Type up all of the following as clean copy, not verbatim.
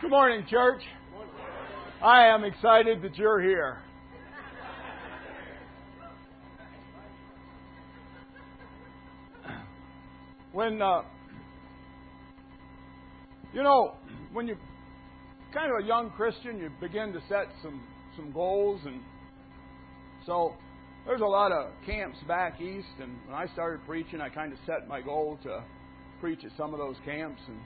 Good morning, church. I am excited that you're here. When you're kind of a young Christian, you begin to set some goals, and so there's a lot of camps back east. And when I started preaching, I kind of set my goal to preach at some of those camps, and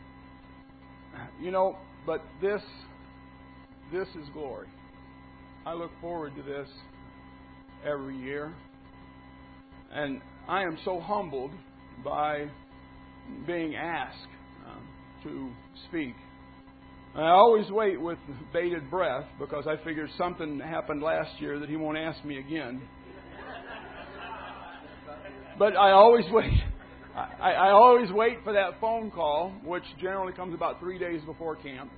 but this is glory. I look forward to this every year, and I am so humbled by being asked to speak. And I always wait with bated breath because I figure something happened last year that he won't ask me again. But I always wait. I always wait for that phone call, which generally comes about 3 days before camp.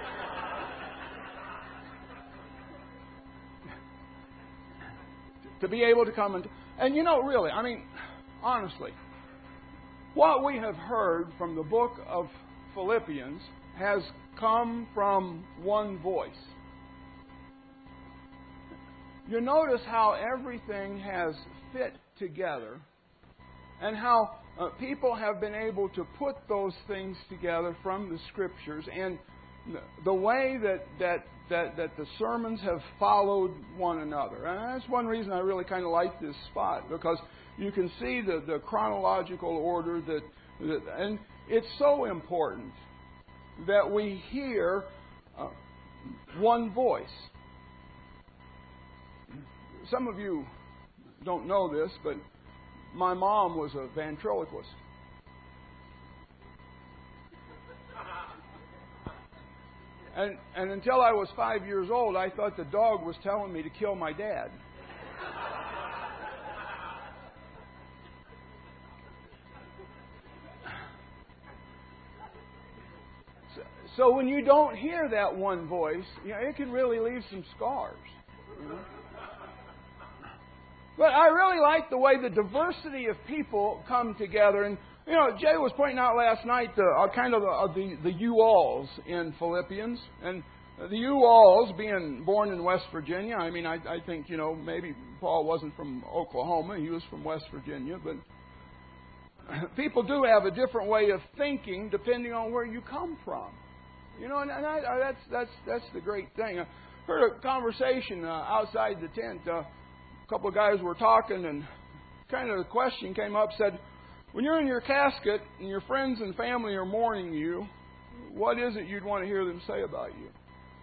To be able to come and really, honestly, what we have heard from the book of Philippians has come from one voice. You notice how everything has fit together and how people have been able to put those things together from the Scriptures, and the way that the sermons have followed one another. And that's one reason I really kind of like this spot, because you can see the chronological order and it's so important that we hear one voice. Some of you don't know this, but my mom was a ventriloquist. And until I was 5 years old, I thought the dog was telling me to kill my dad. So when you don't hear that one voice, it can really leave some scars. But I really like the way the diversity of people come together. And Jay was pointing out last night the you-alls in Philippians. And the you-alls, being born in West Virginia, I think, maybe Paul wasn't from Oklahoma. He was from West Virginia. But people do have a different way of thinking depending on where you come from. That's the great thing. I heard a conversation outside the tent. A couple of guys were talking, and kind of the question came up, said, when you're in your casket and your friends and family are mourning you, what is it you'd want to hear them say about you?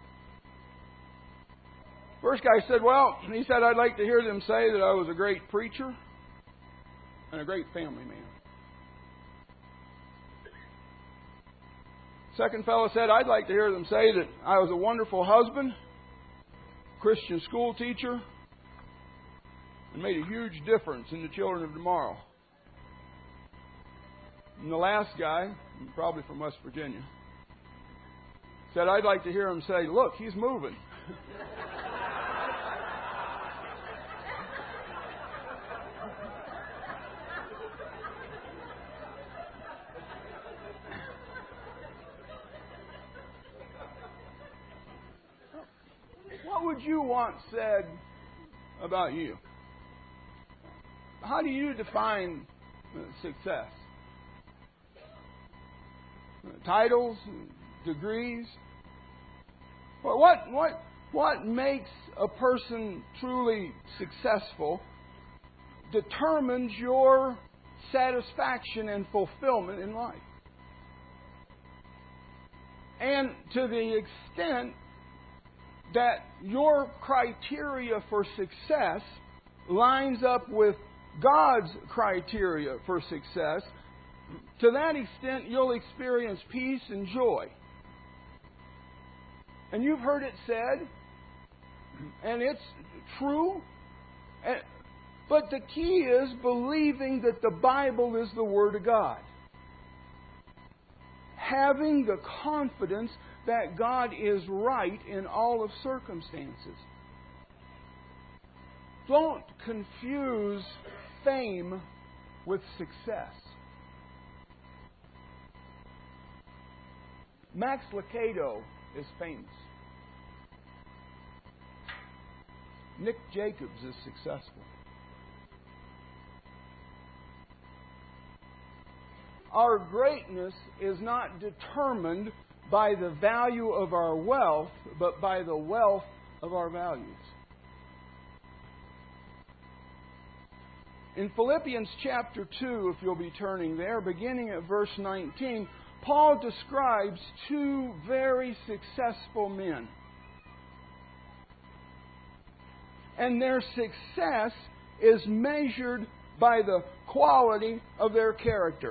First guy said, I'd like to hear them say that I was a great preacher and a great family man. Second fellow said, I'd like to hear them say that I was a wonderful husband, Christian school teacher, and made a huge difference in the children of tomorrow. And the last guy, probably from West Virginia, said, I'd like to hear him say, look, he's moving. What would you want said about you? How do you define success? Titles, degrees? What makes a person truly successful determines your satisfaction and fulfillment in life. And to the extent that your criteria for success lines up with God's criteria for success, to that extent you'll experience peace and joy. And you've heard it said, and it's true, but the key is believing that the Bible is the Word of God. Having the confidence that God is right in all of circumstances. Don't confuse fame with success. Max Lucado is famous. Nick Jacobs is successful. Our greatness is not determined by the value of our wealth, but by the wealth of our values. In Philippians chapter 2, if you'll be turning there, beginning at verse 19, Paul describes two very successful men. And their success is measured by the quality of their character.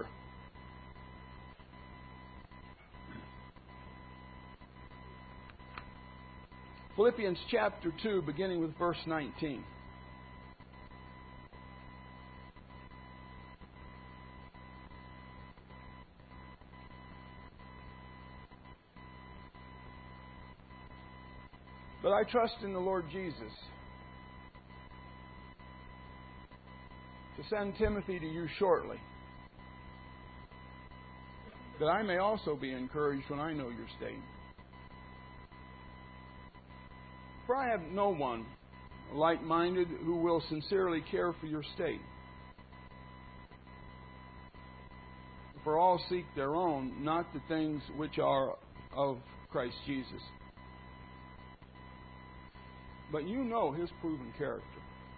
Philippians chapter 2, beginning with verse 19. But I trust in the Lord Jesus to send Timothy to you shortly, that I may also be encouraged when I know your state. For I have no one like-minded who will sincerely care for your state. For all seek their own, not the things which are of Christ Jesus. But you know his proven character.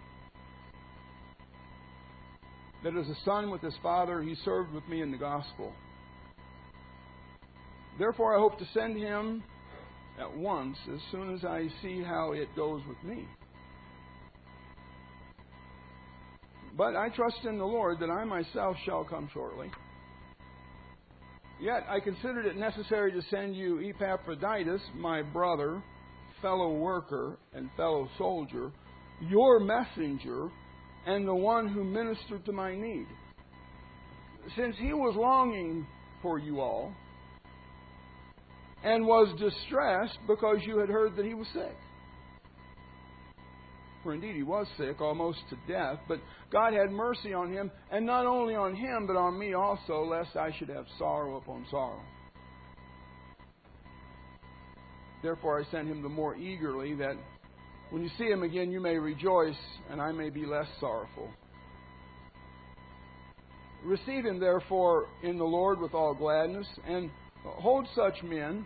That as a son with his father, he served with me in the gospel. Therefore, I hope to send him at once, as soon as I see how it goes with me. But I trust in the Lord that I myself shall come shortly. Yet I considered it necessary to send you Epaphroditus, my brother, fellow worker, and fellow soldier, your messenger, and the one who ministered to my need. Since he was longing for you all, and was distressed because you had heard that he was sick. For indeed he was sick, almost to death, but God had mercy on him, and not only on him, but on me also, lest I should have sorrow upon sorrow. Therefore I sent him the more eagerly, that when you see him again you may rejoice, and I may be less sorrowful. Receive him therefore in the Lord with all gladness, and hold such men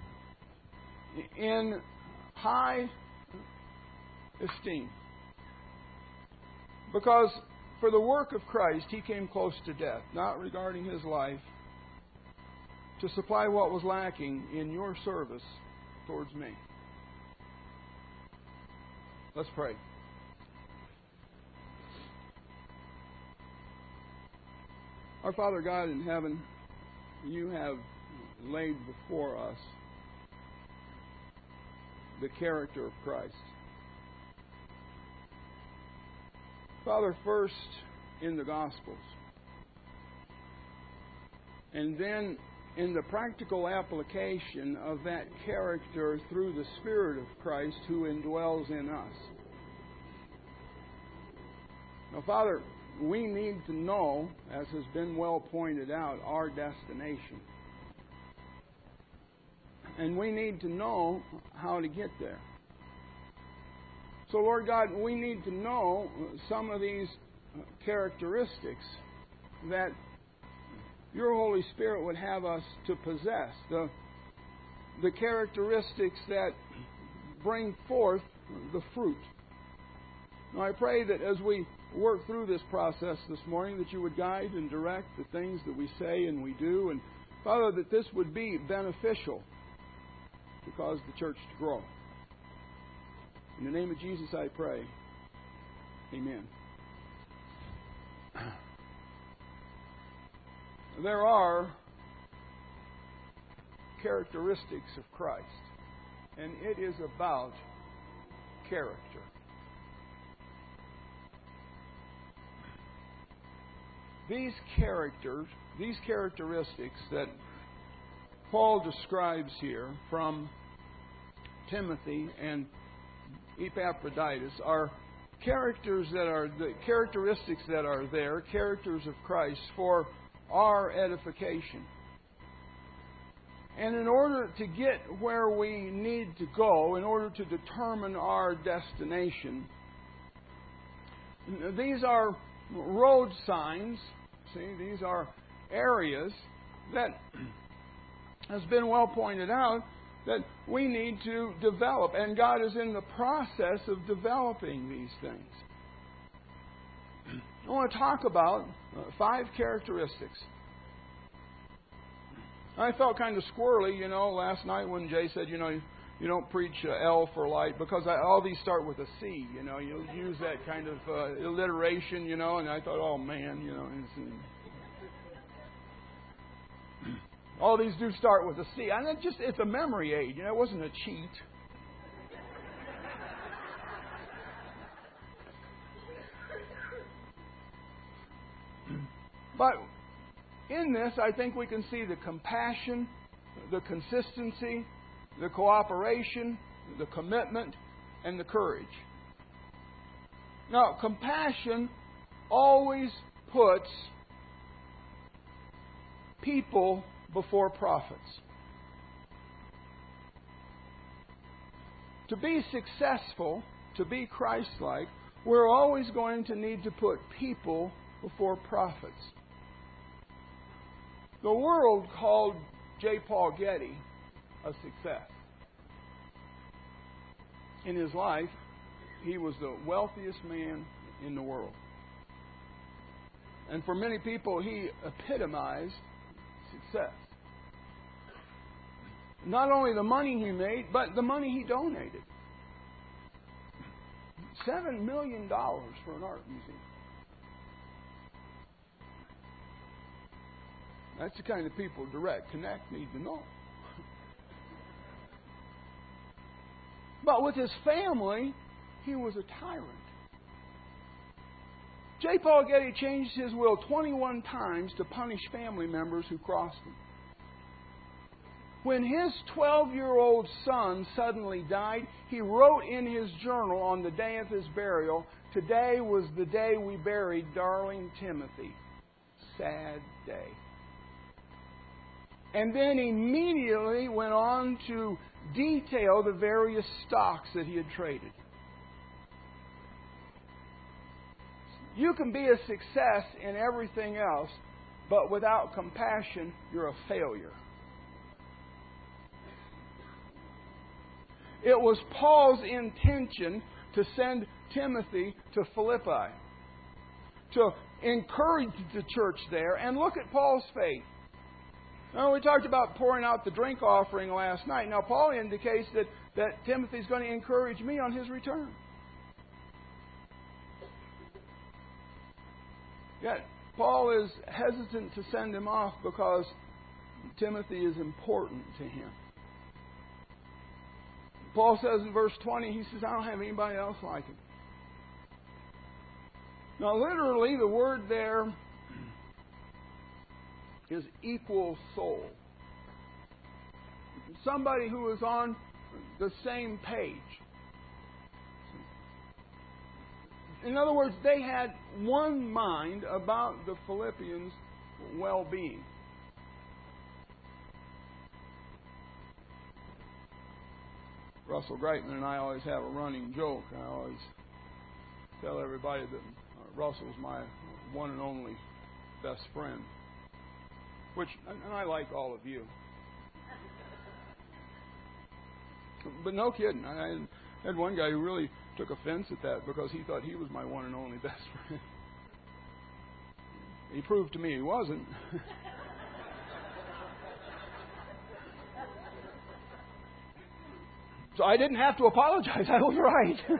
in high esteem. Because for the work of Christ he came close to death, not regarding his life, to supply what was lacking in your service towards me. Let's pray. Our Father God in heaven, you have laid before us the character of Christ. Father, first in the Gospels, and then in the practical application of that character through the Spirit of Christ who indwells in us. Now, Father, we need to know, as has been well pointed out, our destination. And we need to know how to get there. So, Lord God, we need to know some of these characteristics that your Holy Spirit would have us to possess. The characteristics that bring forth the fruit. Now, I pray that as we work through this process this morning, that you would guide and direct the things that we say and we do. And, Father, that this would be beneficial to cause the church to grow. In the name of Jesus I pray. Amen. There are characteristics of Christ, and it is about character. These characteristics that Paul describes here from Timothy and Epaphroditus are characteristics that are there, characters of Christ for our edification. And in order to get where we need to go, in order to determine our destination, these are road signs. See, these are areas that has been well pointed out that we need to develop. And God is in the process of developing these things. I want to talk about 5 characteristics. I felt kind of squirrely, last night when Jay said, you don't preach L for light, because all these start with a C, you use that kind of alliteration, and I thought, oh man, all these do start with a C. And it's a memory aid, it wasn't a cheat. But in this, I think we can see the compassion, the consistency, the cooperation, the commitment, and the courage. Now, compassion always puts people before profits. To be successful, to be Christ-like, we're always going to need to put people before profits. The world called J. Paul Getty a success. In his life, he was the wealthiest man in the world. And for many people, he epitomized success. Not only the money he made, but the money he donated. $7 million for an art museum. That's the kind of people Direct Connect need to know. But with his family, he was a tyrant. J. Paul Getty changed his will 21 times to punish family members who crossed him. When his 12-year-old son suddenly died, he wrote in his journal on the day of his burial, "Today was the day we buried darling Timothy. Sad day." And then immediately went on to detail the various stocks that he had traded. You can be a success in everything else, but without compassion, you're a failure. It was Paul's intention to send Timothy to Philippi, to encourage the church there. And look at Paul's faith. Now, we talked about pouring out the drink offering last night. Now, Paul indicates that Timothy's going to encourage me on his return. Yet, Paul is hesitant to send him off because Timothy is important to him. Paul says in verse 20, he says, I don't have anybody else like him. Now, literally, the word there is equal soul. Somebody who is on the same page. In other words, they had one mind about the Philippians' well-being. Russell Greitman and I always have a running joke. I always tell everybody that Russell's my one and only best friend. And I like all of you. But no kidding. I had one guy who really took offense at that because he thought he was my one and only best friend. He proved to me he wasn't. So I didn't have to apologize. I was right.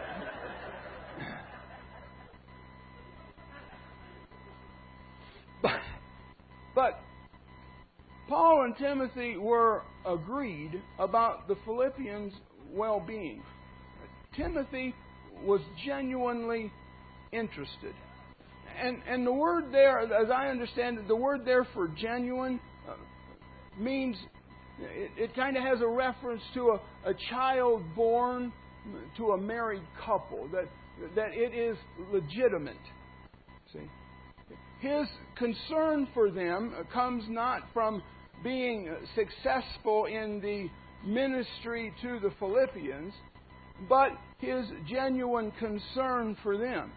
But Paul and Timothy were agreed about the Philippians' well-being. Timothy was genuinely interested. And the word there, as I understand it, the word there for genuine means it kind of has a reference to a child born to a married couple, that it is legitimate. See? His concern for them comes not from being successful in the ministry to the Philippians, but his genuine concern for them.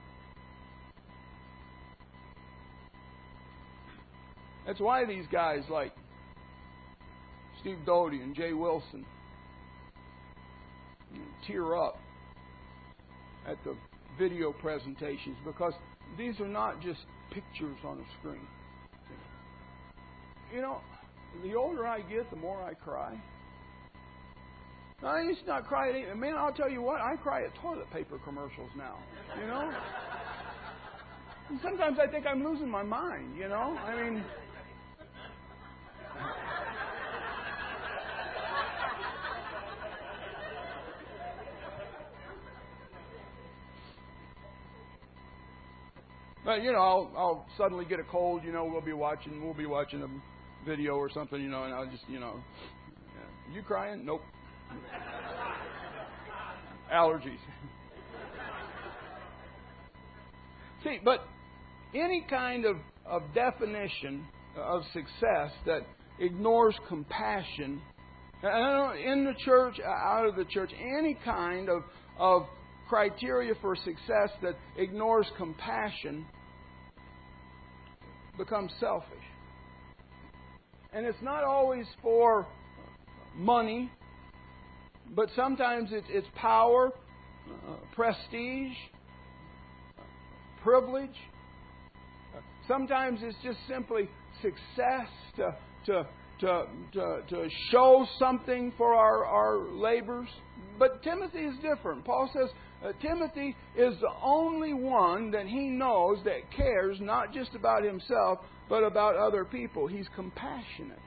That's why these guys like Steve Doty and Jay Wilson tear up at the video presentations, because these are not just pictures on a screen. You know, the older I get, the more I cry. I used to not cry at man, I'll tell you what, I cry at toilet paper commercials now. You know? And sometimes I think I'm losing my mind, you know? I mean, but, you know, I'll suddenly get a cold, you know, we'll be watching a video or something, you know, and I'll just, you know, you crying? Nope. Allergies. See, but any kind of definition of success that ignores compassion, in the church, out of the church, any kind of criteria for success that ignores compassion becomes selfish. And it's not always for money, but sometimes it's power, prestige, privilege. Sometimes it's just simply success to show something for our labors. But Timothy is different. Paul says Timothy is the only one that he knows that cares not just about himself, but about other people. He's compassionate.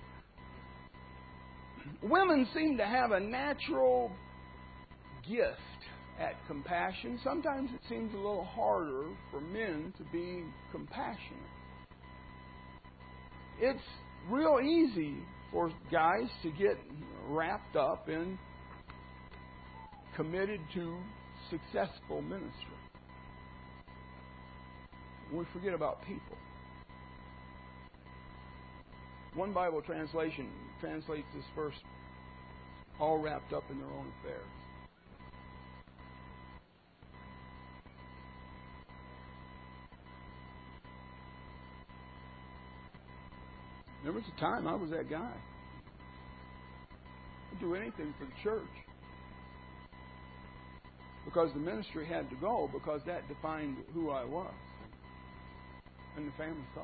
Women seem to have a natural gift at compassion. Sometimes it seems a little harder for men to be compassionate. It's real easy for guys to get wrapped up in committed to successful ministry. We forget about people. One Bible translation translates this verse, all wrapped up in their own affairs. There was a time I was that guy. I'd do anything for the church. Because the ministry had to go, because that defined who I was. And the family suffered.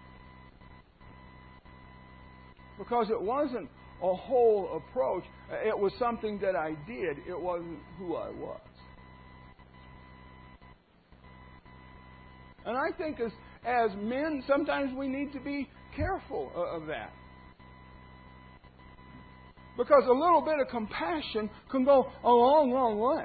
Because it wasn't a whole approach. It was something that I did. It wasn't who I was. And I think as men, sometimes we need to be careful of that. Because a little bit of compassion can go a long, long way.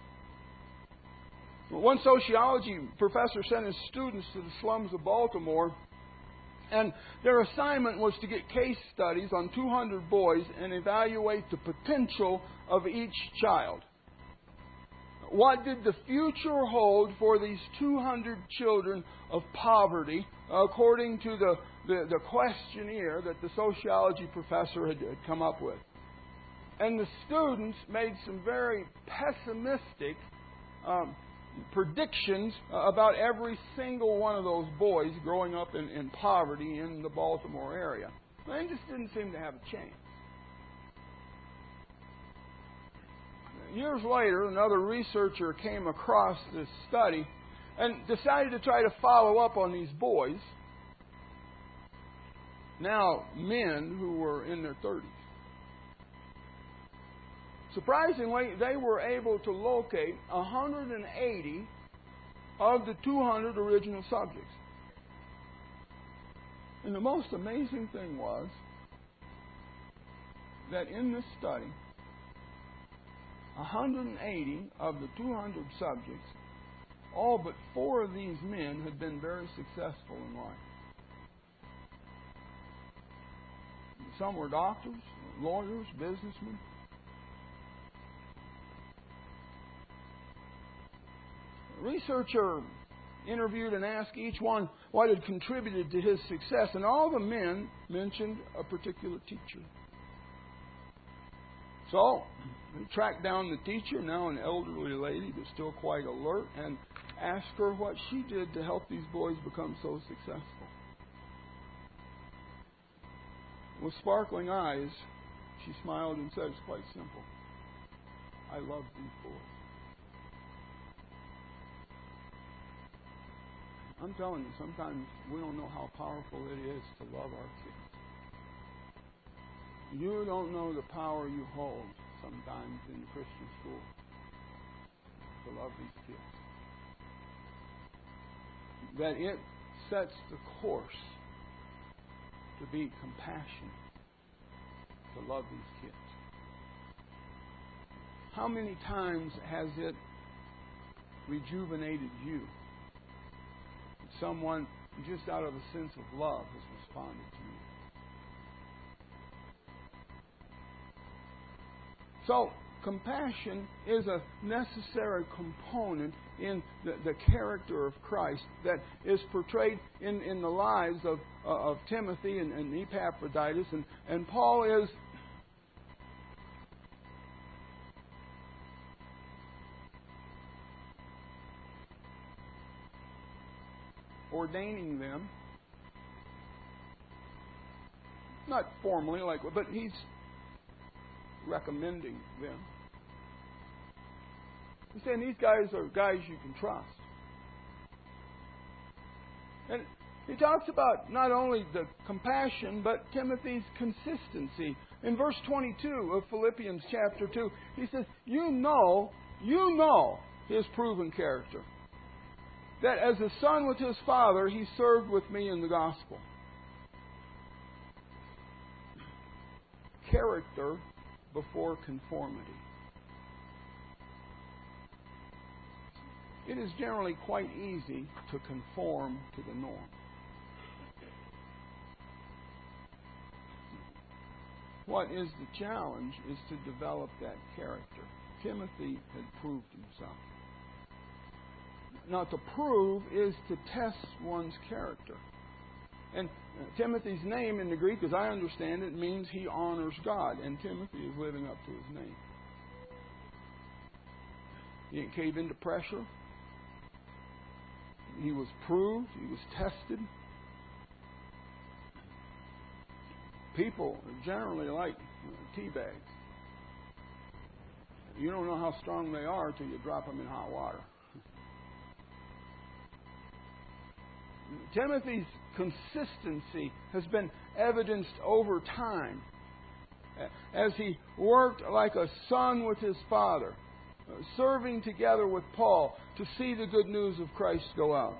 One sociology professor sent his students to the slums of Baltimore, and their assignment was to get case studies on 200 boys and evaluate the potential of each child. What did the future hold for these 200 children of poverty, according to the questionnaire that the sociology professor had come up with? And the students made some very pessimistic predictions about every single one of those boys growing up in poverty in the Baltimore area. They just didn't seem to have a chance. Years later, another researcher came across this study and decided to try to follow up on these boys, now men who were in their 30s. Surprisingly, they were able to locate 180 of the 200 original subjects. And the most amazing thing was that in this study, 180 of the 200 subjects, all but 4 of these men had been very successful in life. Some were doctors, lawyers, businessmen. A researcher interviewed and asked each one what had contributed to his success, and all the men mentioned a particular teacher. So, he tracked down the teacher, now an elderly lady, but still quite alert, and asked her what she did to help these boys become so successful. With sparkling eyes, she smiled and said, "It's quite simple. I love these boys." I'm telling you, sometimes we don't know how powerful it is to love our kids. You don't know the power you hold sometimes in the Christian school to love these kids. That it sets the course to be compassionate, to love these kids. How many times has it rejuvenated you? Someone just out of a sense of love has responded to you. So, compassion is a necessary component in the character of Christ that is portrayed in the lives of Timothy and Epaphroditus. And Paul is ordaining them, not formally, but he's recommending them. He's saying these guys are guys you can trust. And he talks about not only the compassion, but Timothy's consistency. In verse 22 of Philippians chapter 2, he says, you know his proven character. That as a son with his father, he served with me in the gospel. Character before conformity. It is generally quite easy to conform to the norm. What is the challenge is to develop that character. Timothy had proved himself. Now, to prove is to test one's character. And Timothy's name in the Greek, as I understand it, means he honors God. And Timothy is living up to his name. He didn't cave into pressure. He was proved. He was tested. People generally like tea bags. You don't know how strong they are until you drop them in hot water. Timothy's consistency has been evidenced over time as he worked like a son with his father, serving together with Paul to see the good news of Christ go out.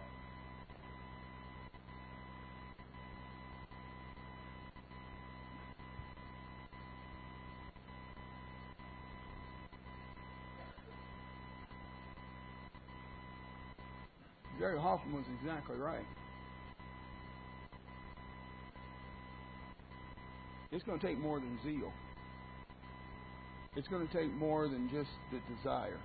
Gary Hoffman was exactly right. It's going to take more than zeal. It's going to take more than just the desire.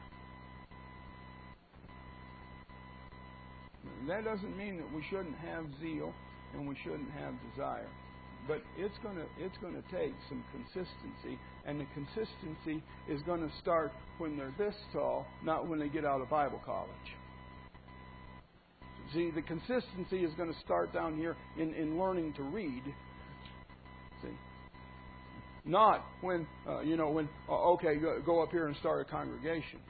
That doesn't mean that we shouldn't have zeal and we shouldn't have desire. But it's going to take some consistency, and the consistency is going to start when they're this tall, not when they get out of Bible college. See, the consistency is going to start down here in learning to read. See, not when go up here and start a congregation.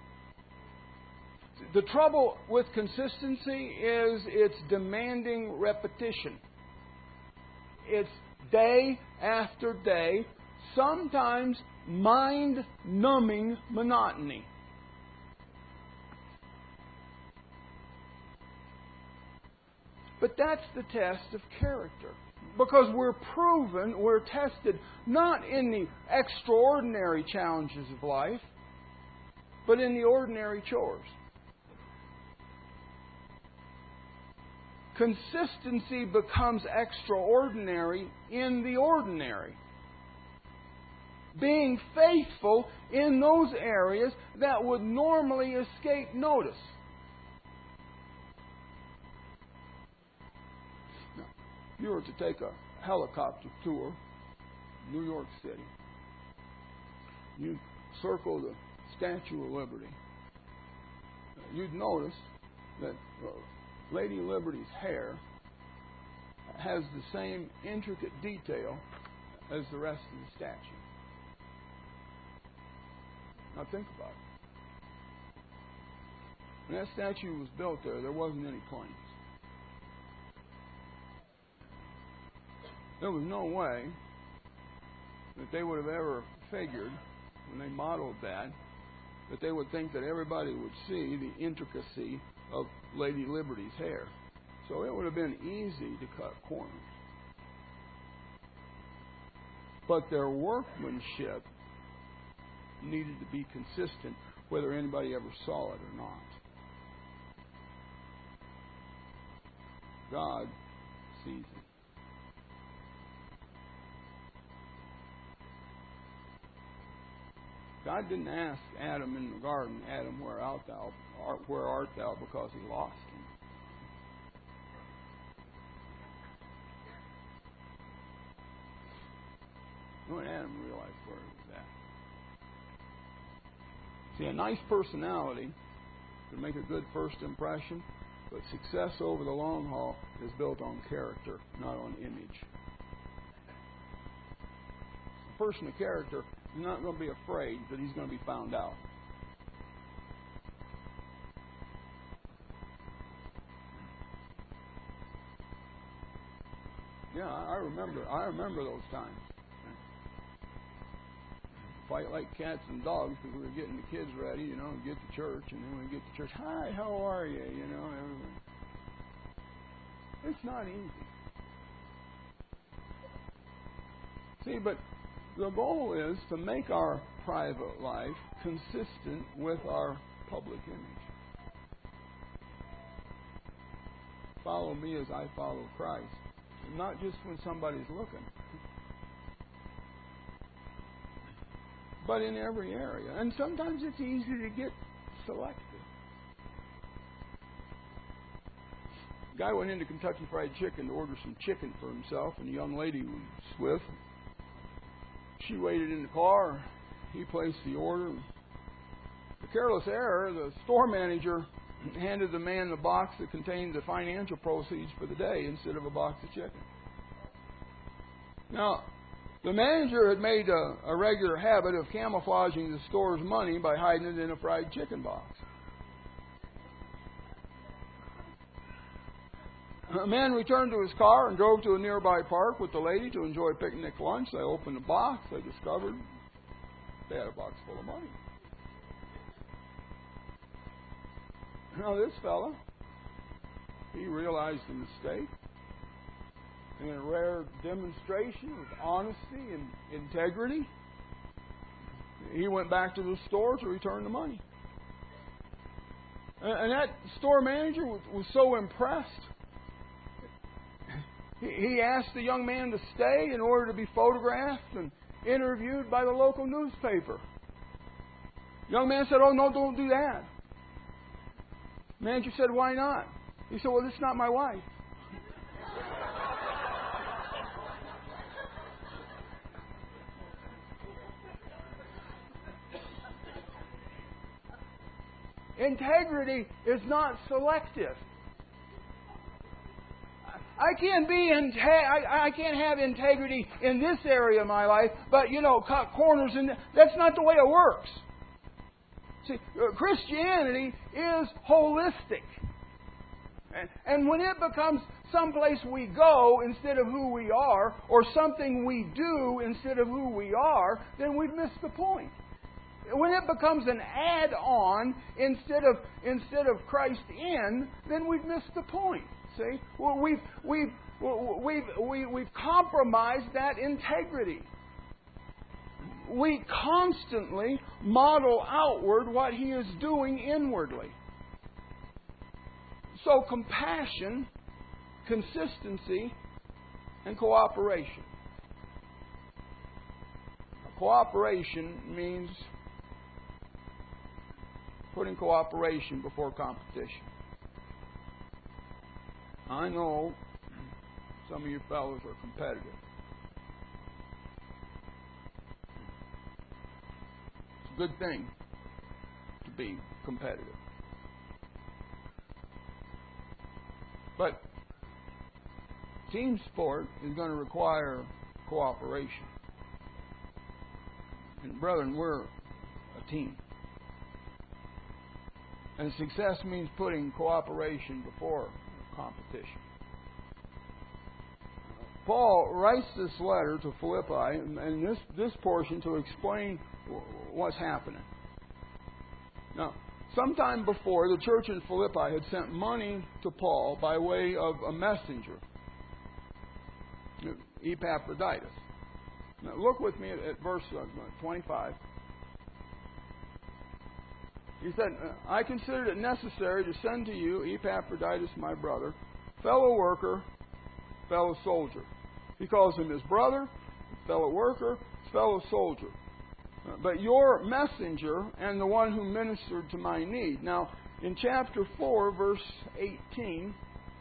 The trouble with consistency is it's demanding repetition. It's day after day, sometimes mind-numbing monotony. But that's the test of character. Because we're proven, we're tested, not in the extraordinary challenges of life, but in the ordinary chores. Consistency becomes extraordinary in the ordinary. Being faithful in those areas that would normally escape notice. you were to take a helicopter tour, New York City, you circle the Statue of Liberty, you'd notice that Lady Liberty's hair has the same intricate detail as the rest of the statue. Now think about it. When that statue was built there wasn't any planes. There was no way that they would have ever figured, when they modeled that they would think that everybody would see the intricacy of Lady Liberty's hair. So it would have been easy to cut corners. But their workmanship needed to be consistent whether anybody ever saw it or not. God sees it. God didn't ask Adam in the garden, Adam, where art thou? Because he lost him. When Adam realized where he was at. See, a nice personality can make a good first impression, but success over the long haul is built on character, not on image. A person of character is not going to be afraid that he's going to be found out. Yeah, I remember those times. Fight like cats and dogs because we were getting the kids ready, to get to church. And then when we get to church, hi, how are you? Everything. It's not easy. See, but the goal is to make our private life consistent with our public image. Follow me as I follow Christ. And not just when somebody's looking, but in every area. And sometimes it's easy to get selective. A guy went into Kentucky Fried Chicken to order some chicken for himself, and the young lady he was with, she waited in the car. He placed the order. The careless error, the store manager handed the man the box that contained the financial proceeds for the day instead of a box of chicken. Now, the manager had made a regular habit of camouflaging the store's money by hiding it in a fried chicken box. A man returned to his car and drove to a nearby park with the lady to enjoy picnic lunch. They opened the box. They discovered they had a box full of money. Now this fella, he realized the mistake. In a rare demonstration of honesty and integrity, he went back to the store to return the money. And that store manager was so impressed, he asked the young man to stay in order to be photographed and interviewed by the local newspaper. The young man said, "Oh, no, don't do that." The manager said, "Why not?" He said, "Well, this is not my wife." Integrity is not selective. I can't have integrity in this area of my life, but cut corners, and that's not the way it works. See, Christianity is holistic. And when it becomes someplace we go instead of who we are, or something we do instead of who we are, then we've missed the point. When it becomes an add-on instead of Christ in, then we've missed the point. See, well, we've compromised that integrity. We constantly model outward what He is doing inwardly. So compassion, consistency, and cooperation. Cooperation means putting cooperation before competition. I know some of you fellows are competitive. It's a good thing to be competitive. But team sport is going to require cooperation. And brethren, we're a team. And success means putting cooperation before competition. Paul writes this letter to Philippi, and this portion to explain what's happening. Now, sometime before, the church in Philippi had sent money to Paul by way of a messenger, Epaphroditus. Now, look with me at verse 25. He said, I considered it necessary to send to you Epaphroditus, my brother, fellow worker, fellow soldier. He calls him his brother, fellow worker, fellow soldier. But your messenger and the one who ministered to my need. Now, in chapter 4, verse 18,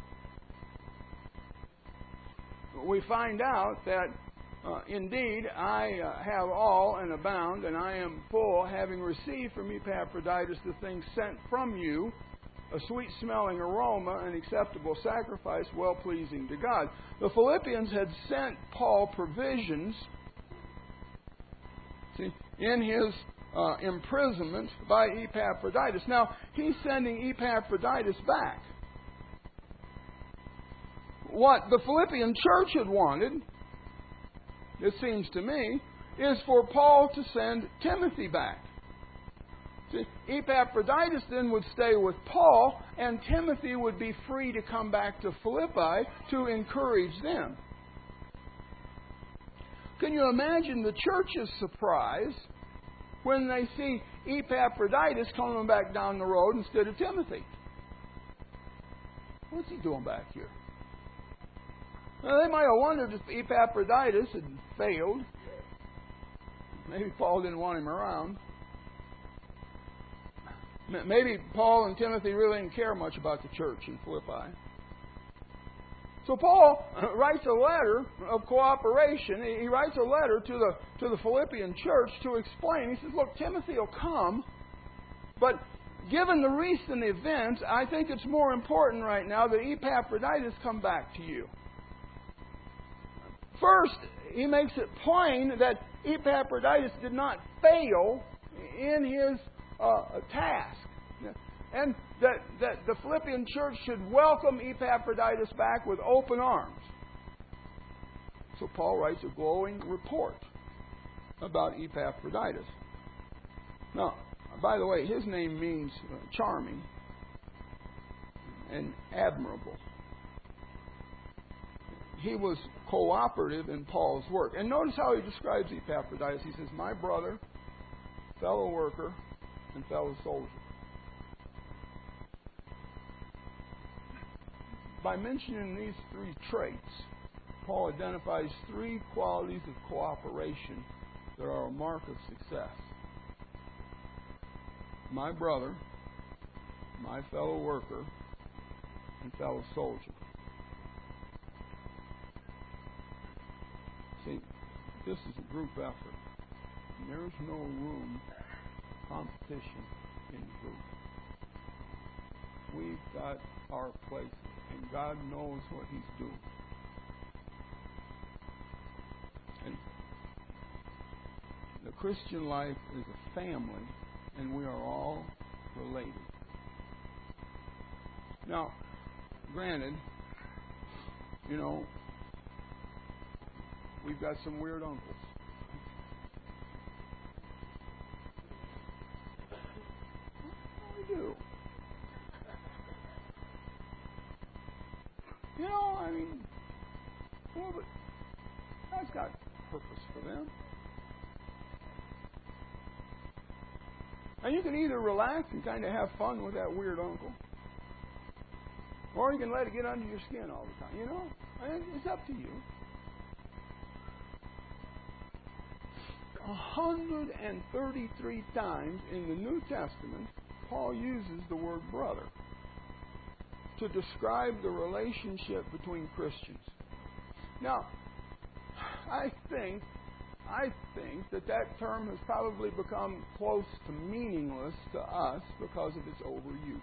we find out that indeed, I have all and abound, and I am full, having received from Epaphroditus the things sent from you, a sweet-smelling aroma, an acceptable sacrifice, well-pleasing to God. The Philippians had sent Paul provisions in his imprisonment by Epaphroditus. Now, he's sending Epaphroditus back. What the Philippian church had wanted, it seems to me, is for Paul to send Timothy back. See, Epaphroditus then would stay with Paul, and Timothy would be free to come back to Philippi to encourage them. Can you imagine the church's surprise when they see Epaphroditus coming back down the road instead of Timothy? What's he doing back here? Now, they might have wondered if Epaphroditus had failed. Maybe Paul didn't want him around. Maybe Paul and Timothy really didn't care much about the church in Philippi. So Paul writes a letter of cooperation. He writes a letter to the Philippian church to explain. He says, look, Timothy will come, but given the recent events, I think it's more important right now that Epaphroditus come back to you. First, he makes it plain that Epaphroditus did not fail in his task. And that the Philippian church should welcome Epaphroditus back with open arms. So Paul writes a glowing report about Epaphroditus. Now, by the way, his name means charming and admirable. He was cooperative in Paul's work. And notice how he describes Epaphroditus. He says, my brother, fellow worker, and fellow soldier. By mentioning these three traits, Paul identifies three qualities of cooperation that are a mark of success. My brother, my fellow worker, and fellow soldier. See, this is a group effort. There's no room for competition in the group. We've got our places, and God knows what He's doing. And the Christian life is a family, and we are all related. Now, granted, we've got some weird uncles. We do. But God's got purpose for them. And you can either relax and kind of have fun with that weird uncle, or you can let it get under your skin all the time. It's up to you. 133 times in the New Testament, Paul uses the word brother to describe the relationship between Christians. Now, I think that term has probably become close to meaningless to us because of its overuse.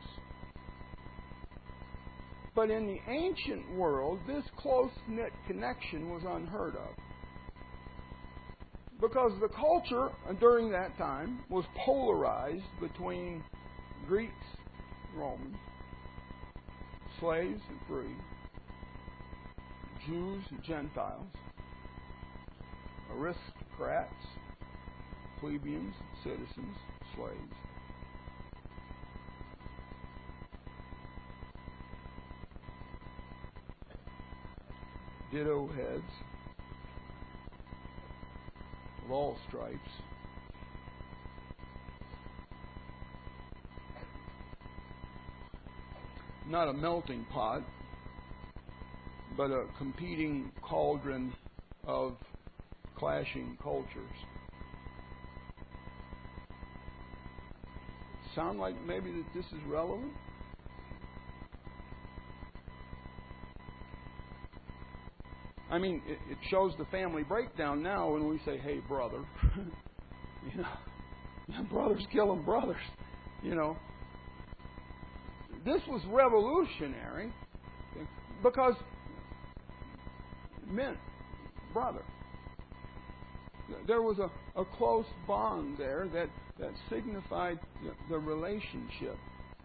But in the ancient world, this close-knit connection was unheard of. Because the culture during that time was polarized between Greeks, Romans, slaves and free, Jews and Gentiles, aristocrats, plebeians, citizens, slaves. Ditto heads of all stripes. Not a melting pot, but a competing cauldron of clashing cultures. Sound like maybe that this is relevant? I mean, it shows the family breakdown now when we say, "Hey, brother," brothers killing brothers. This was revolutionary because it meant brother. There was a close bond there that signified the relationship.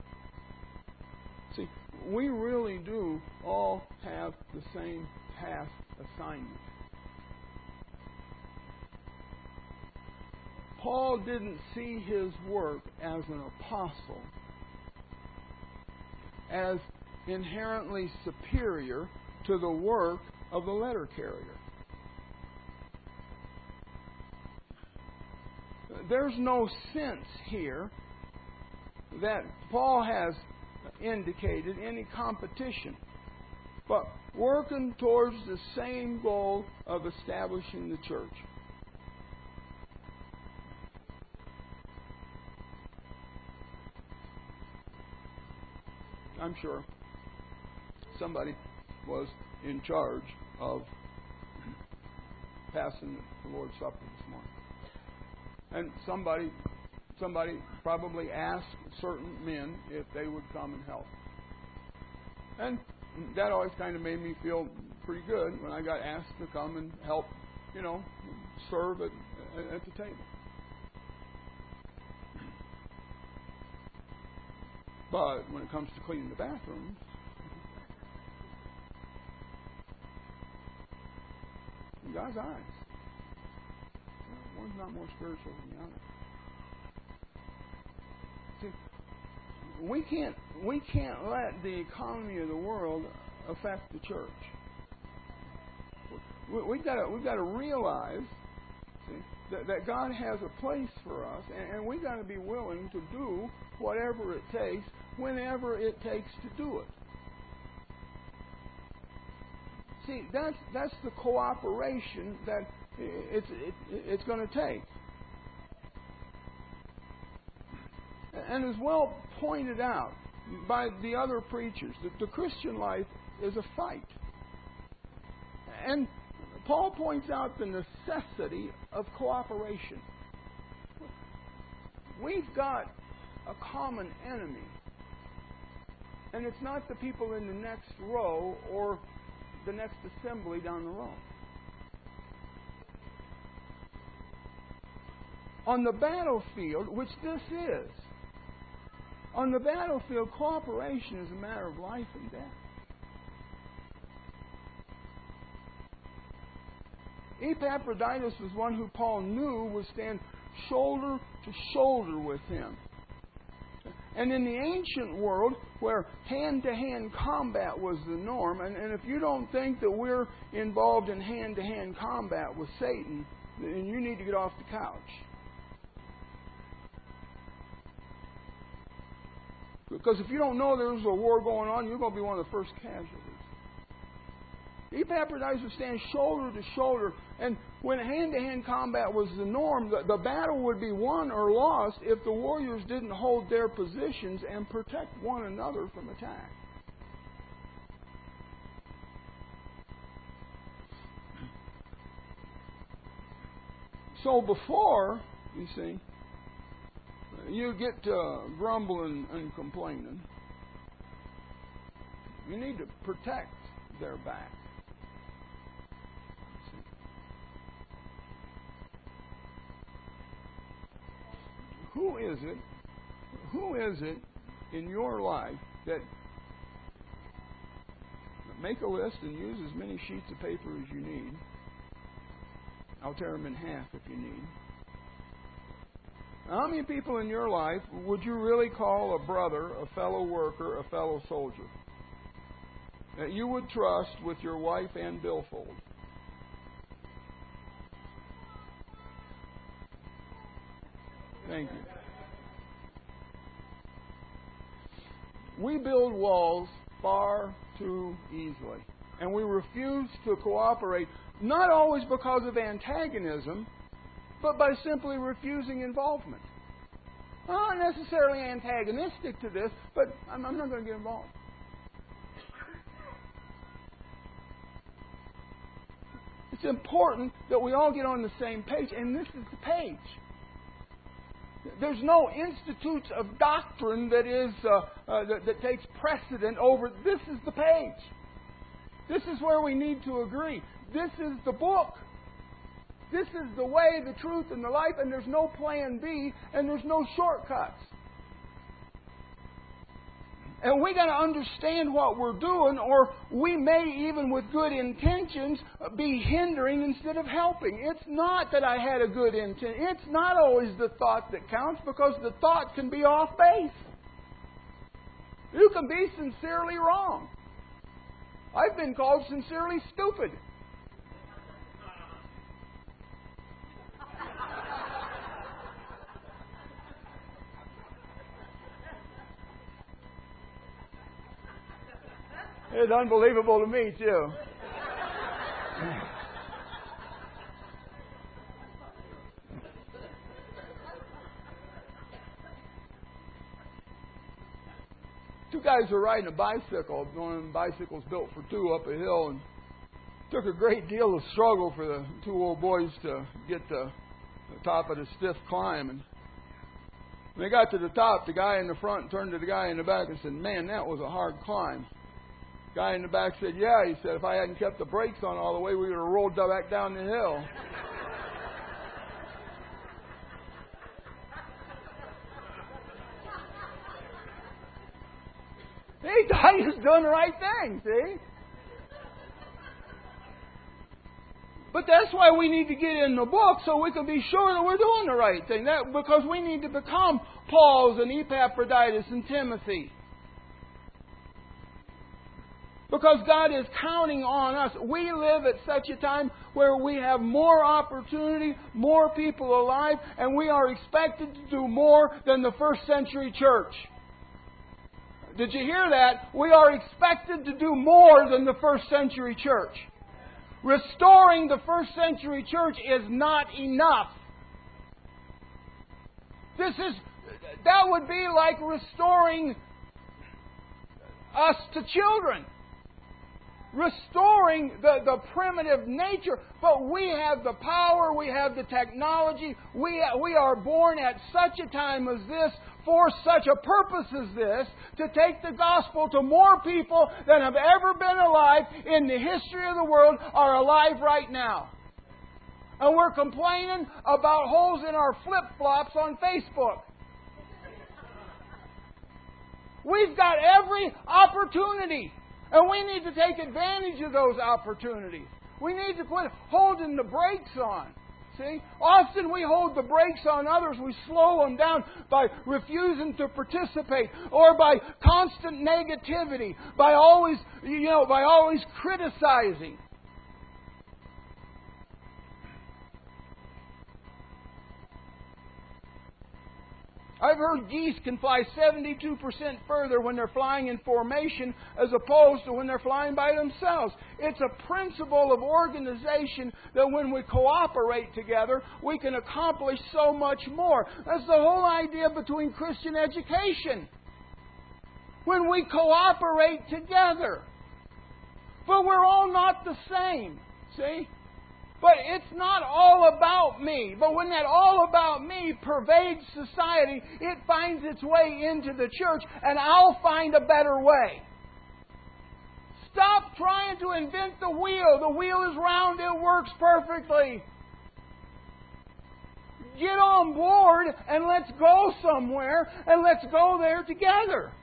See, we really do all have the same task assignment. Paul didn't see his work as an apostle as inherently superior to the work of the letter carrier. There's no sense here that Paul has indicated any competition, but working towards the same goal of establishing the church. I'm sure somebody was in charge of passing the Lord's Supper this morning. And somebody probably asked certain men if they would come and help. And that always kind of made me feel pretty good when I got asked to come and help, serve at the table. But when it comes to cleaning the bathrooms, in God's eyes, one's not more spiritual than the other. See, we can't let the economy of the world affect the church. We've got to realize, that God has a place for us, and we've got to be willing to do whatever it takes, whenever it takes to do it. See, that's the cooperation that it's going to take. And as well pointed out by the other preachers, that the Christian life is a fight. And Paul points out the necessity of cooperation. We've got a common enemy. And it's not the people in the next row or the next assembly down the road. On the battlefield, which this is, on the battlefield, cooperation is a matter of life and death. Epaphroditus was one who Paul knew would stand shoulder to shoulder with him. And in the ancient world, where hand-to-hand combat was the norm, and if you don't think that we're involved in hand-to-hand combat with Satan, then you need to get off the couch. Because if you don't know there's a war going on, you're going to be one of the first casualties. Epaphroditus would stand shoulder to shoulder, and when hand-to-hand combat was the norm, the battle would be won or lost if the warriors didn't hold their positions and protect one another from attack. So before, you see, you get to grumbling and complaining, you need to protect their back. Who is it in your life that make a list and use as many sheets of paper as you need? I'll tear them in half if you need. How many people in your life would you really call a brother, a fellow worker, a fellow soldier that you would trust with your wife and billfold? Thank you. We build walls far too easily, and we refuse to cooperate, not always because of antagonism, but by simply refusing involvement. I'm not necessarily antagonistic to this, but I'm not going to get involved. It's important that we all get on the same page, and this is the page. There's no institutes of doctrine that takes precedent over. This is the page. This is where we need to agree. This is the book. This is the way, the truth, and the life, and there's no plan B, and there's no shortcuts. And we got to understand what we're doing, or we may, even with good intentions, be hindering instead of helping. It's not that I had a good intent. It's not always the thought that counts, because the thought can be off base. You can be sincerely wrong. I've been called sincerely stupid. It's unbelievable to me, too. Two guys were riding a bicycle, one of them bicycles built for two up a hill, and took a great deal of struggle for the two old boys to get to the top of the stiff climb. And when they got to the top, the guy in the front turned to the guy in the back and said, "Man, that was a hard climb." The guy in the back said, "Yeah," he said, "if I hadn't kept the brakes on all the way, we would have rolled back down the hill." He thought he was doing the right thing, see? But that's why we need to get in the book, so we can be sure that we're doing the right thing. Because we need to become Paul's and Epaphroditus and Timothy. Because God is counting on us. We live at such a time where we have more opportunity, more people alive, and we are expected to do more than the first century church. Did you hear that? We are expected to do more than the first century church. Restoring the first century church is not enough. That would be like restoring us to children. Restoring the primitive nature. But we have the power, we have the technology. We are born at such a time as this, for such a purpose as this, to take the gospel to more people than have ever been alive in the history of the world are alive right now. And we're complaining about holes in our flip-flops on Facebook. We've got every opportunity. And we need to take advantage of those opportunities. We need to quit holding the brakes on. See? Often we hold the brakes on others. We slow them down by refusing to participate, or by constant negativity, by always criticizing. I've heard geese can fly 72% further when they're flying in formation as opposed to when they're flying by themselves. It's a principle of organization that when we cooperate together, we can accomplish so much more. That's the whole idea between Christian education. When we cooperate together. But we're all not the same. See? But it's not all about me. But when that all about me pervades society, it finds its way into the church, and I'll find a better way. Stop trying to invent the wheel. The wheel is round. It works perfectly. Get on board and let's go somewhere, and let's go there together.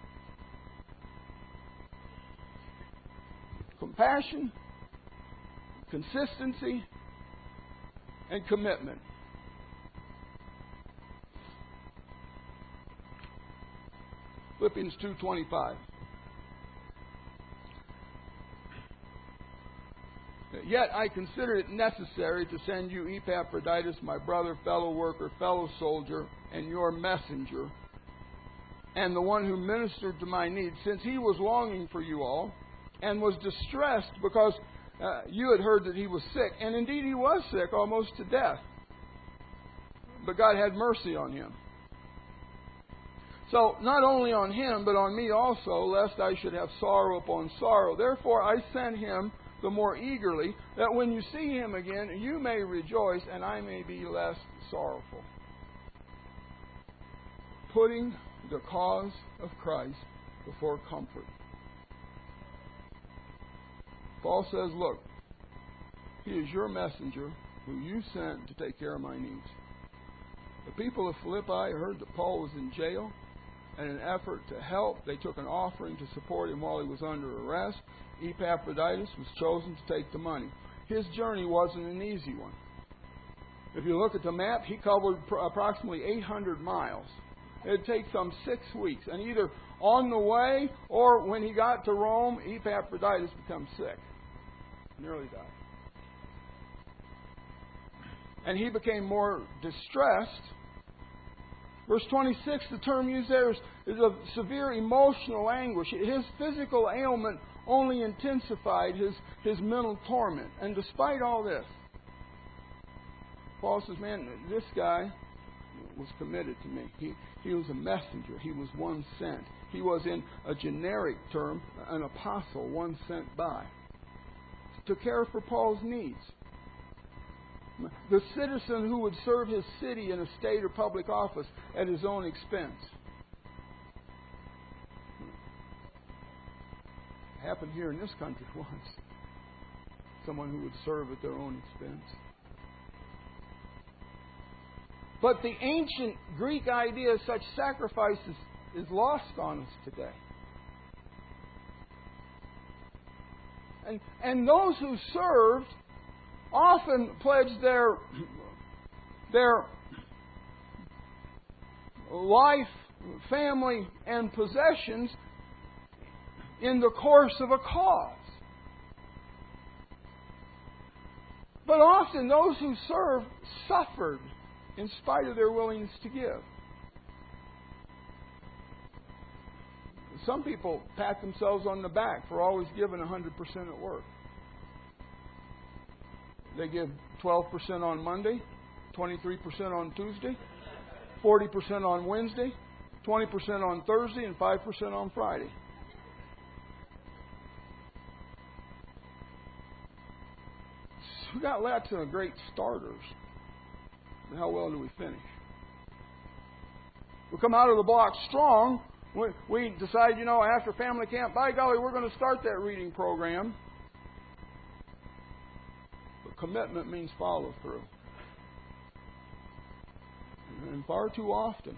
Compassion, consistency, and commitment. Philippians 2:25. Yet I consider it necessary to send you Epaphroditus, my brother, fellow worker, fellow soldier, and your messenger, and the one who ministered to my needs, since he was longing for you all, and was distressed because you had heard that he was sick. And indeed he was sick, almost to death. But God had mercy on him. So, not only on him, but on me also, lest I should have sorrow upon sorrow. Therefore I sent him the more eagerly, that when you see him again, you may rejoice, and I may be less sorrowful. Putting the cause of Christ before comfort. Paul says, look, he is your messenger who you sent to take care of my needs. The people of Philippi heard that Paul was in jail, and in an effort to help, they took an offering to support him while he was under arrest. Epaphroditus was chosen to take the money. His journey wasn't an easy one. If you look at the map, he covered approximately 800 miles. It would take some 6 weeks. And either on the way or when he got to Rome, Epaphroditus becomes sick. Nearly died. And he became more distressed. Verse 26, the term used there is of severe emotional anguish. His physical ailment only intensified his mental torment. And despite all this, Paul says, man, this guy was committed to me. He was a messenger. He was one sent. He was, in a generic term, an apostle, one sent by, to care for Paul's needs. The citizen who would serve his city in a state or public office at his own expense. It happened here in this country once. Someone who would serve at their own expense. But the ancient Greek idea of such sacrifices is lost on us today. And those who served often pledged their life, family, and possessions in the course of a cause. But often those who served suffered in spite of their willingness to give. Some people pat themselves on the back for always giving 100% at work. They give 12% on Monday, 23% on Tuesday, 40% on Wednesday, 20% on Thursday, and 5% on Friday. We got lots of great starters. But how well do we finish? We come out of the block strong. We decide, after family camp, by golly, we're going to start that reading program. But commitment means follow through. And far too often,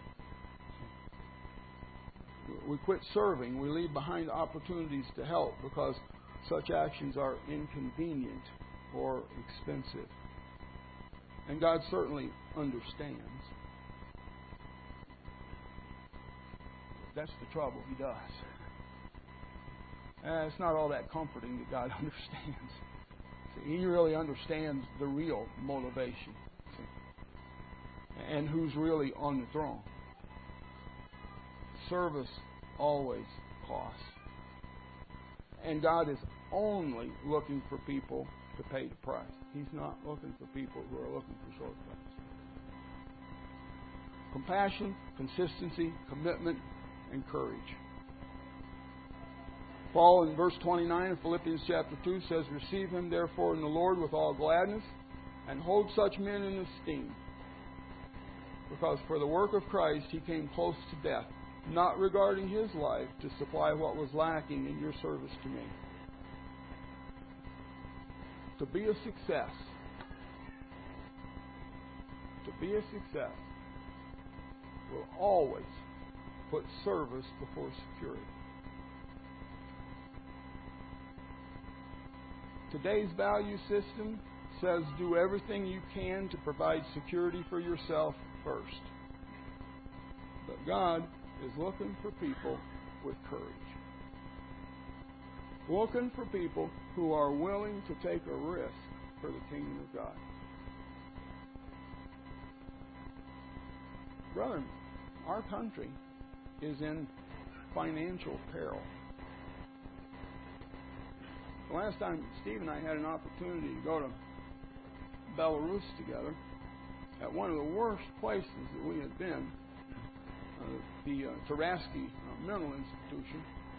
we quit serving. We leave behind opportunities to help because such actions are inconvenient or expensive. And God certainly understands. That's the trouble. He does. It's not all that comforting that God understands. See, He really understands the real motivation. See, and who's really on the throne. Service always costs. And God is only looking for people to pay the price. He's not looking for people who are looking for shortcuts. Compassion, consistency, commitment, and courage. Paul in verse 29 of Philippians chapter 2 says, "Receive him therefore in the Lord with all gladness, and hold such men in esteem. Because for the work of Christ he came close to death, not regarding his life to supply what was lacking in your service to me." To be a success, will always put service before security. Today's value system says do everything you can to provide security for yourself first. But God is looking for people with courage. Looking for people who are willing to take a risk for the kingdom of God. Brother, our country is in financial peril. The last time Steve and I had an opportunity to go to Belarus together, at one of the worst places that we had been, the Taraski Mental Institution,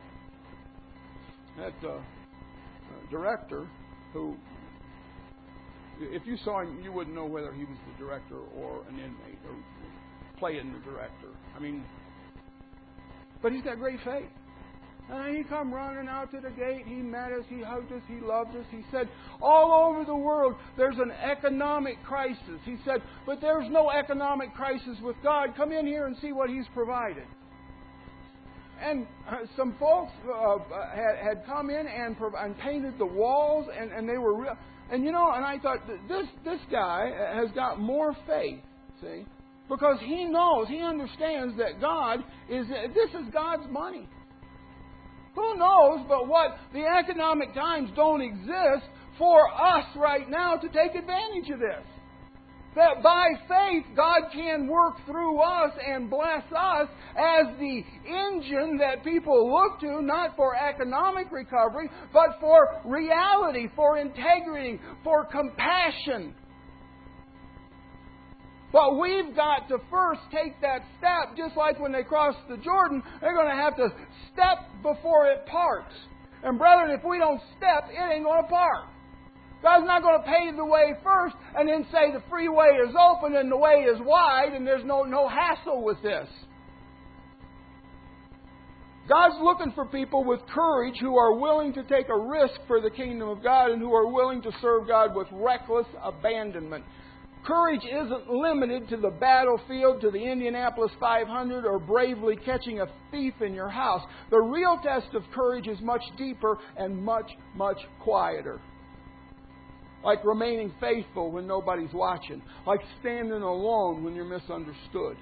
that director who, if you saw him, you wouldn't know whether he was the director or an inmate or playing the director. But he's got great faith. And he come running out to the gate. He met us. He hugged us. He loved us. He said, all over the world, there's an economic crisis. He said, but there's no economic crisis with God. Come in here and see what He's provided. And some folks had come in and painted the walls, and they were real. And I thought, this guy has got more faith, see? Because he knows, he understands that this is God's money. Who knows but what the economic times don't exist for us right now to take advantage of this. That by faith, God can work through us and bless us as the engine that people look to, not for economic recovery, but for reality, for integrity, for compassion. But we've got to first take that step, just like when they cross the Jordan, they're going to have to step before it parts. And brethren, if we don't step, it ain't going to part. God's not going to pave the way first and then say the freeway is open and the way is wide and there's no hassle with this. God's looking for people with courage who are willing to take a risk for the kingdom of God and who are willing to serve God with reckless abandonment. Courage isn't limited to the battlefield, to the Indianapolis 500, or bravely catching a thief in your house. The real test of courage is much deeper and much, much quieter. Like remaining faithful when nobody's watching. Like standing alone when you're misunderstood.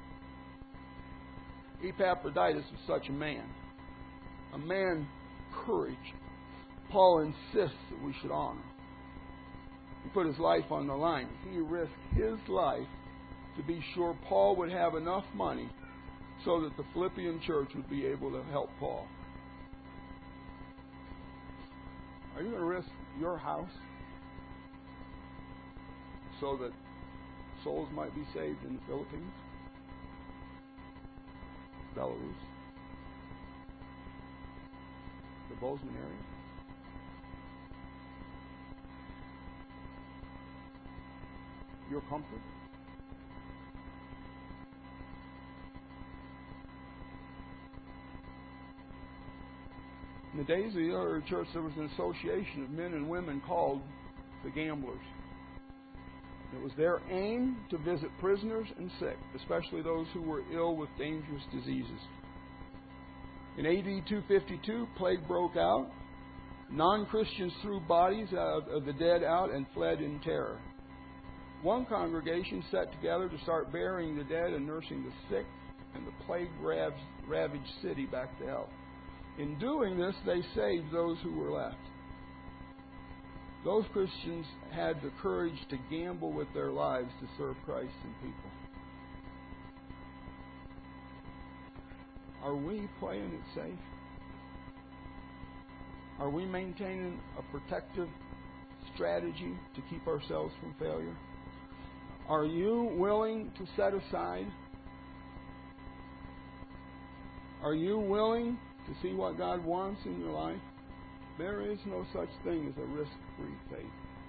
Epaphroditus was such a man. A man of courage. Paul insists that we should honor. He put his life on the line. He risked his life to be sure Paul would have enough money so that the Philippian church would be able to help Paul. Are you going to risk your house so that souls might be saved in the Philippines? Belarus? The Bozeman area? Your comfort? In the days of the early church, there was an association of men and women called the Gamblers. It was their aim to visit prisoners and sick, especially those who were ill with dangerous diseases. In AD 252, plague broke out. Non-Christians threw bodies of the dead out and fled in terror. One congregation sat together to start burying the dead and nursing the sick, and the plague-ravaged city back to health. In doing this, they saved those who were left. Those Christians had the courage to gamble with their lives to serve Christ and people. Are we playing it safe? Are we maintaining a protective strategy to keep ourselves from failure? Are you willing to set aside? Are you willing to see what God wants in your life, there is no such thing as a risk-free faith.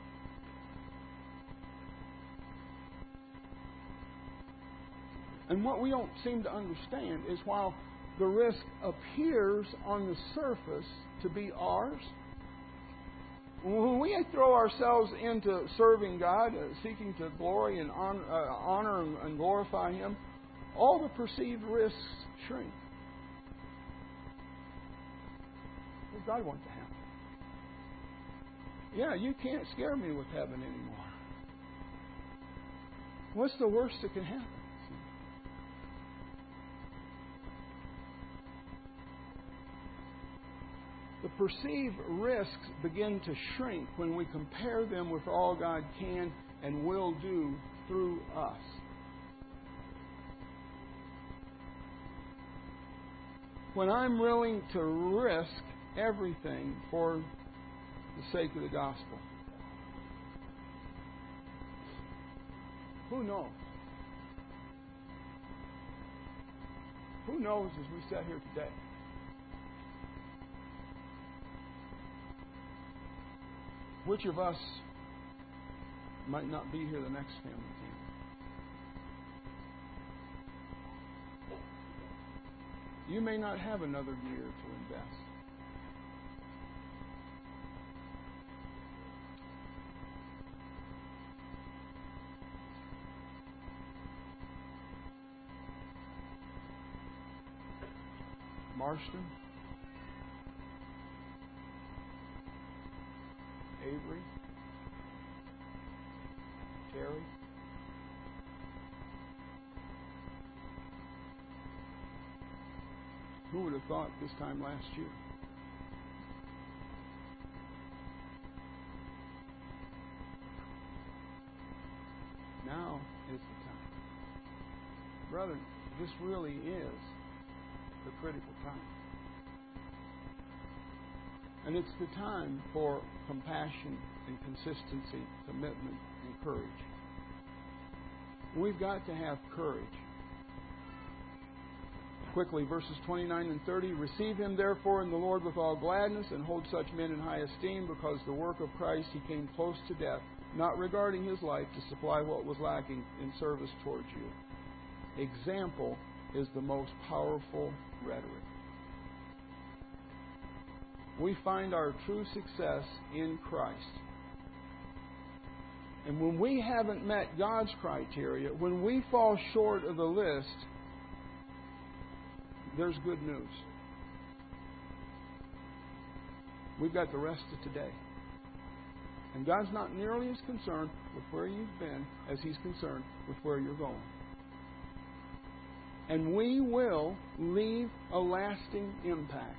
And what we don't seem to understand is while the risk appears on the surface to be ours, when we throw ourselves into serving God, seeking to glory and honor and glorify Him, all the perceived risks shrink. What does God want to happen? Yeah, you can't scare me with heaven anymore. What's the worst that can happen? The perceived risks begin to shrink when we compare them with all God can and will do through us. When I'm willing to risk everything for the sake of the gospel, who knows? Who knows as we sit here today? Which of us might not be here the next family camp? You may not have another year to invest. Marston, Avery, Terry, who would have thought this time last year? Now is the time. Brother, this really is the critical time. And it's the time for compassion and consistency, commitment and courage. We've got to have courage. Quickly, verses 29 and 30. Receive him therefore in the Lord with all gladness, and hold such men in high esteem, because the work of Christ he came close to death, not regarding his life, to supply what was lacking in service towards you. Example is the most powerful rhetoric. We find our true success in Christ. And when we haven't met God's criteria, when we fall short of the list, there's good news. We've got the rest of today. And God's not nearly as concerned with where you've been as He's concerned with where you're going. And we will leave a lasting impact.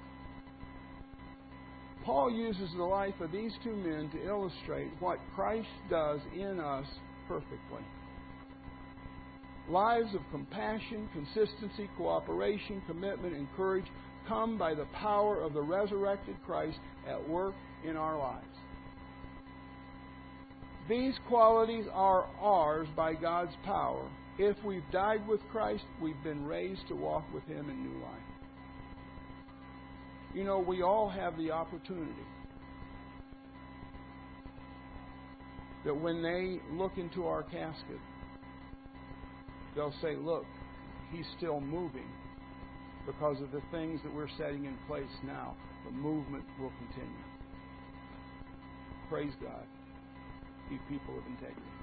Paul uses the life of these two men to illustrate what Christ does in us perfectly. Lives of compassion, consistency, cooperation, commitment, and courage come by the power of the resurrected Christ at work in our lives. These qualities are ours by God's power. If we've died with Christ, we've been raised to walk with Him in new life. You know, we all have the opportunity that when they look into our casket, they'll say, look, He's still moving because of the things that we're setting in place now. The movement will continue. Praise God. Be people of integrity.